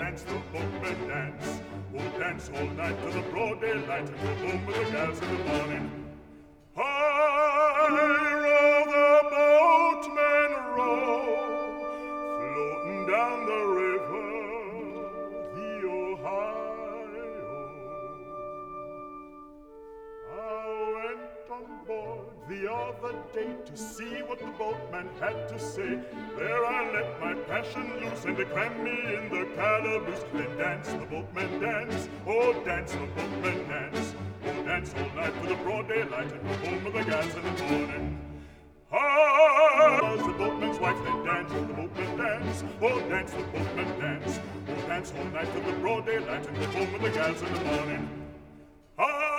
dance, the boatmen dance. Oh, dance all night to the broad daylight and go home with the gals in the morning. High row the boatmen row, floating down the river, the Ohio. I went on board the other day to see what the boatman had to say. There I let my passion loose and they crammed me in the calaboose. Then dance, the boatmen dance, oh dance, the boatmen dance. Oh dance all night to the broad daylight and go home with the gals in the morning. Ah, was the boatman's wife, then dance, the boatman dance. Oh dance, the boatman dance. Oh dance all night to the broad daylight and go home with the gals in the morning. Ah,